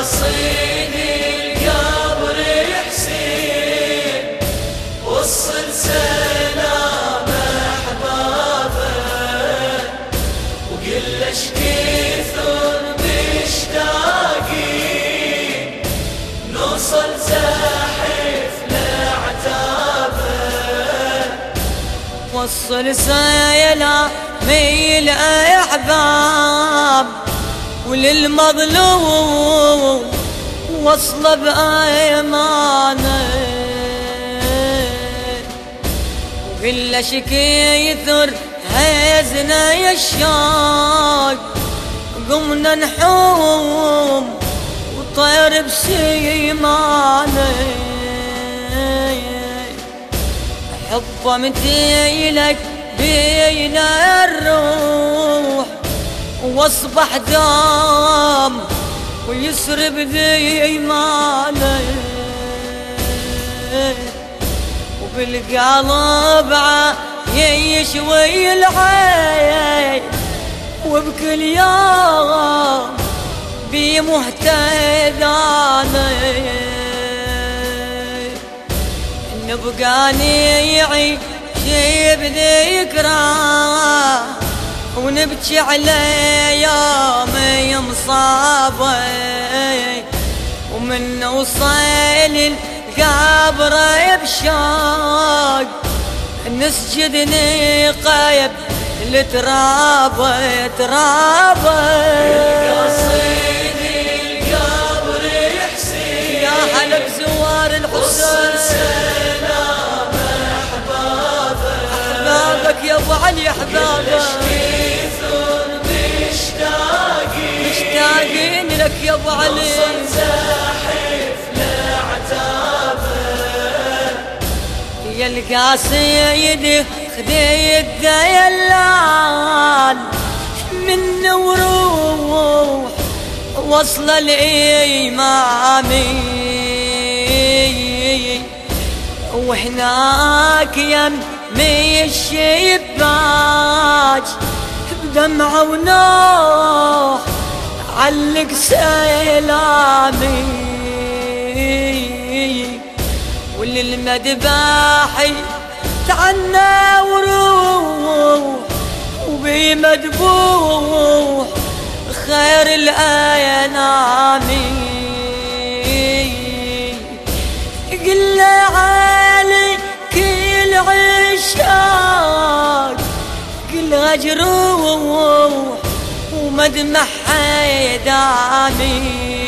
بالقصيد القبر حسين وصل سلام احبابه وقل ايش كثر مشتاقين نوصل زاحف لعتابه وصل سلام ميل احباب وللمظلوم وصل بأيمانه وكل شكي يثر هزنا يشاق قمنا نحوم وطير بسيمانه حبه متيلك بينا الروح واصبح دام ويسرب ذيمانه وبالقلب يشوي العين وبكل يوم بمهتدانه نبقى نعيش بذكراه ونبكي على يوم مصابه ومن وصل القبر بشوق نسجد نقيب لترابه ترابه بالقصيد القبر حسين يا هلا بزوار الحسين سلام احبابك يا ابو علي احبابك مشتاقين لك يا ابو علي زاحف لعتابه يا القصيد خذي الديلان من وروح وصل الإمامي وهناك يمي الشباك بدمعة ونوح علق سلامي وللمذباحي تعنى وروح وبمذبوح خير الأيام قل علي كل عشاق كل جروح ومدمع حيدامي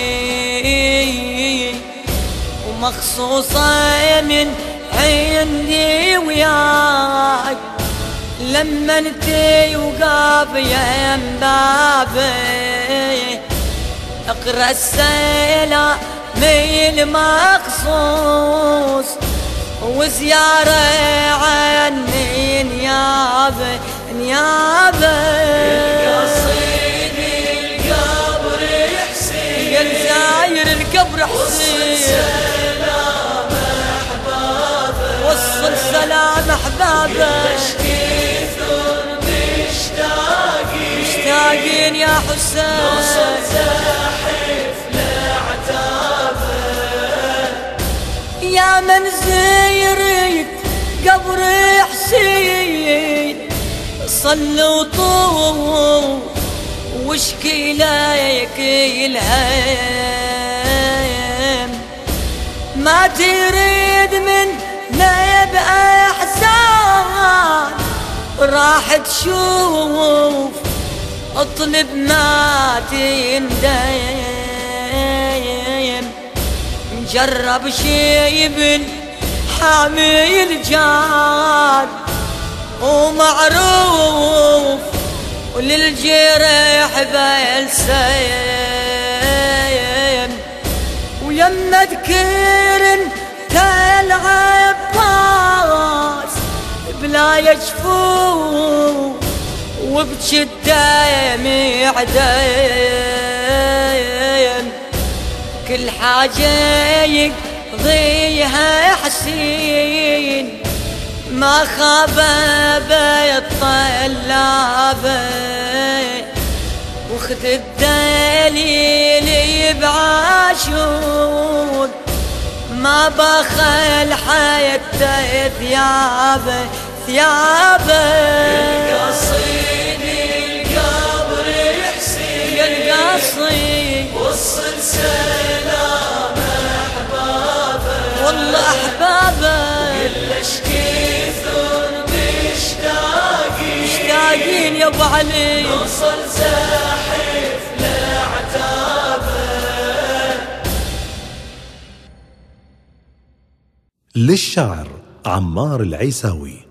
ومخصوصة من عندي وياك لما انتي وقاف يم بابي اقرا السلام المخصوص وزيارة عني نيابة نيابة بالقصيد القبر حسين يا زاير القبر حسين سلام احبابه وصل سلام احبابه مشتاقين يا حسين زاحف لعتابه يا من زيرت قبر حسين صلوا طوف واشكي لك الهم ما تريد من نيب احسان راح تشوف اطلب ما تندم مجرب شيب حامي الجان ومعروف وللجرح بالسيم ويما ذكر تلعب باس بلا يجفوف وبجي الدمع دايم كل حاجة يقضيها حسين ما خاب بالطلابة وخذ الدليل دليلي بعاشور ما بخل حتى ثيابه القصيد القبر حسين القصيد وصل سلام احبابه والله احبابه كل اشكيثون مشتاقين يا ابو علي نوصل زاحف لعتابه. للشاعر عمار العيساوي.